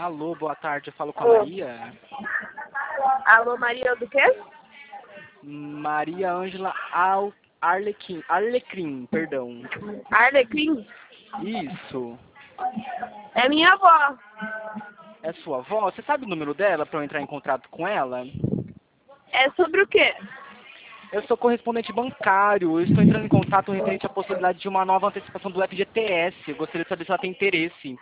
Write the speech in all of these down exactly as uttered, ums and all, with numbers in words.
Alô, boa tarde, eu falo com a Alô. Maria. Alô, Maria do quê? Maria Ângela Al... Arlequim, Arlecrim, perdão. Arlequim? Isso. É minha avó. É sua avó? Você sabe o número dela para eu entrar em contato com ela? É sobre o quê? Eu sou correspondente bancário, eu estou entrando em contato referente à possibilidade de uma nova antecipação do F G T S. Eu gostaria de saber se ela tem interesse.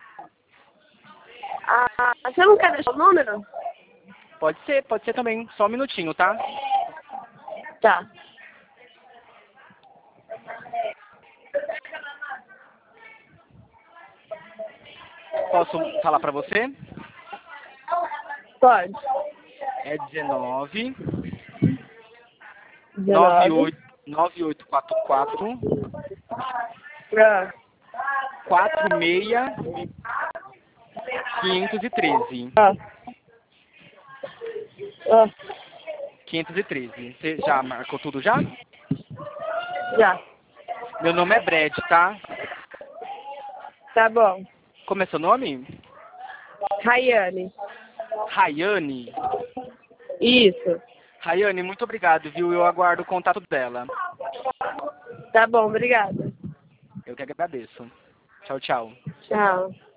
Ah, você não quer deixar o número? Pode ser, pode ser também. Só um minutinho, tá? Tá. Posso falar para você? Pode. É dezenove, nove dezenove. oito, nove oito quatro quatro, Ah. quatro seis, quinhentos e treze. Ah. Ah. quinhentos e treze. Você já marcou tudo já? Já. Meu nome é Brad, tá? Tá bom. Como é seu nome? Rayane. Rayane. Isso. Rayane, muito obrigado, viu? Eu aguardo o contato dela. Tá bom, obrigada. Eu que agradeço. Tchau, tchau. Tchau.